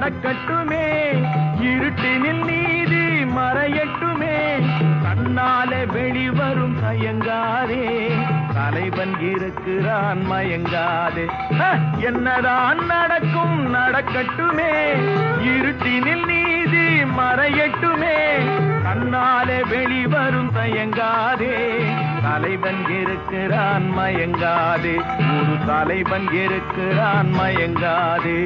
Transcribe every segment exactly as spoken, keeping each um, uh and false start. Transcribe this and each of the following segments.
நடக்கட்டுமே, இருட்டினில் நீதி மறையட்டுமே, கண்ணாலே வெளிவரும் தயங்காதே, தலைவன் இருக்கிறான் மயங்காதே. என்னதான் நடக்கும் நடக்கட்டுமே, இருட்டினில் நீதி மறையட்டுமே, கண்ணாலே வெளிவரும் தயங்காதே, தலைவன் இருக்கிறான் மயங்காதே, ஒரு தலைவன் இருக்கிறான் மயங்காதே.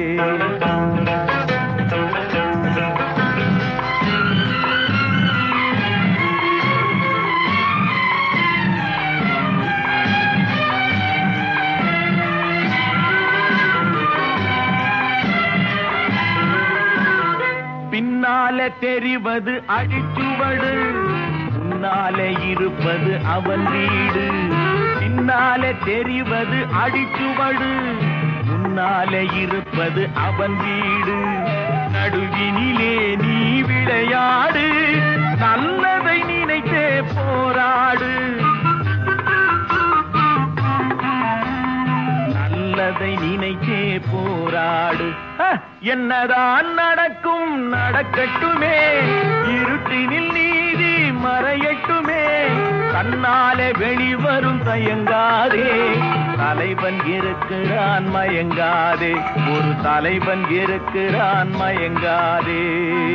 பின்னாலே தெரிவது அடிச்சுவடு, முன்னாலே இருப்பது அவன் வீடு. பின்னாலே தெரிவது அடிச்சுவடு, முன்னாலே இருப்பது அவன் வீடு. நடுவினிலே நீ விளையாடு, நல்லதை நினைத்தே போராடு, நல்லதை நினைத்தே போராடு. என்னதான் நடக்கும் நடக்கட்டுமே, இருட்டினில் நீதி மறையட்டுமே, கண்ணாலே வெளிவரும் தயங்காதே, தலைவன் இருக்கிறான் மயங்காதே, ஒரு தலைவன் இருக்கிறான் மயங்காதே.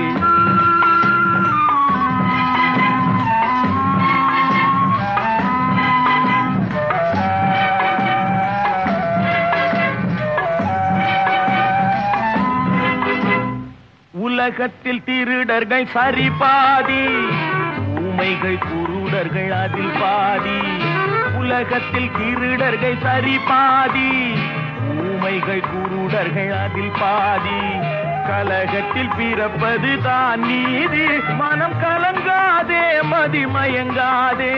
உலகத்தில் திருடர்கள் சரி பாதி, ஊமைகள் குருடர்கள் அதில் பாதி. உலகத்தில் திருடர்கள் சரி பாதி, ஊமைகள் குருடர்கள் அதில் பாதி. கலகத்தில் பிறப்பது தான் நீதி, மனம் கலங்காதே மதிமயங்காதே,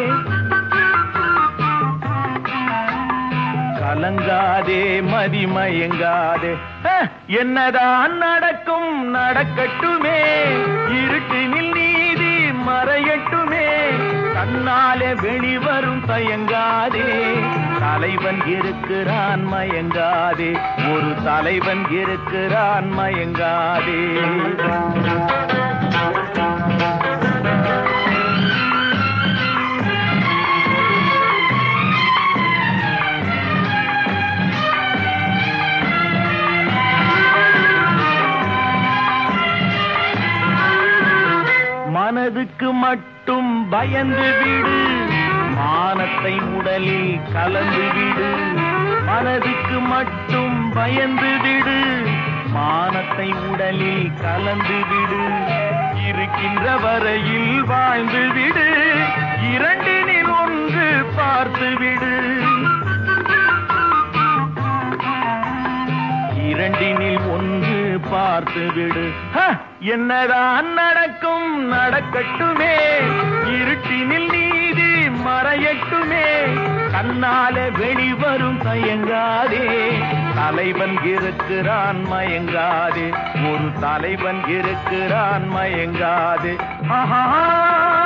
கலங்காதே மதிமயங்காதே. என்னதான் நடக்கும் நடக்கட்டுமே, இருட்டினில் நீதி மறையட்டுமே, கண்ணாலே வெளிவரும் தயங்காதே, தலைவன் இருக்கிறான் மயங்காதே, ஒரு தலைவன் இருக்கிறான் மயங்காதே. மனதுக்கு மட்டும் பயந்து விடு, மானத்தை உடலில் கலந்து விடு. மனதுக்கு மட்டும் பயந்து விடு, மானத்தை உடலில் கலந்து விடு. இருக்கின்ற வரையில் வாழ்ந்து விடு, இரண்டினில் ஒன்று பார்த்து விடு, இரண்டினில் ஒன்று பார்த்து விடு. என்னதான் நடக்கும் நடக்கட்டுமே, இருட்டினில் நீதி மறையட்டுமே, கண்ணாலே வெளிவரும் தயங்காதே, தலைவன் இருக்கிறான் மயங்காதே, ஒரு தலைவன் இருக்கிறான் மயங்காதே. ஆஹா.